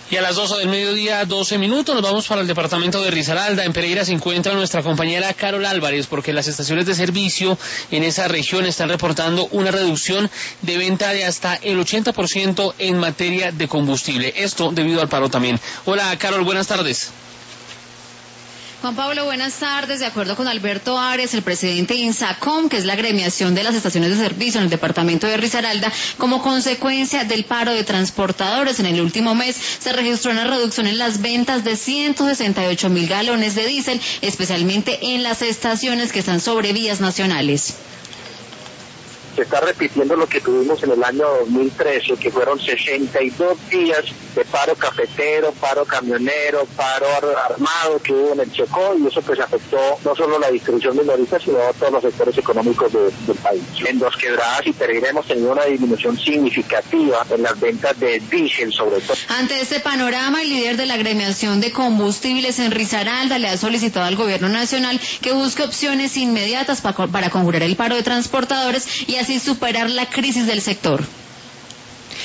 Y a las 12 del mediodía, 12 minutos, nos vamos para el departamento de Risaralda. En Pereira se encuentra nuestra compañera Carol Álvarez, porque las estaciones de servicio en esa región están reportando una reducción de venta de hasta el 80% en materia de combustible. Esto debido al paro también. Hola, Carol, buenas tardes. Juan Pablo, buenas tardes. De acuerdo con Alberto Ares, el presidente de INSACOM, que es la agremiación de las estaciones de servicio en el departamento de Risaralda, como consecuencia del paro de transportadores en el último mes, se registró una reducción en las ventas de 168.000 galones de diésel, especialmente en las estaciones que están sobre vías nacionales. Se está repitiendo lo que tuvimos en el año 2013, que fueron 62 días de paro cafetero, paro camionero, paro armado que hubo en el Chocó, y eso pues afectó no solo la distribución minorista, sino a todos los sectores económicos del país. En Dos Quebradas y Pereira hemos tenido una disminución significativa en las ventas de diésel, sobre todo. Ante este panorama, el líder de la agremiación de combustibles en Risaralda le ha solicitado al gobierno nacional que busque opciones inmediatas para conjurar el paro de transportadores y así superar la crisis del sector.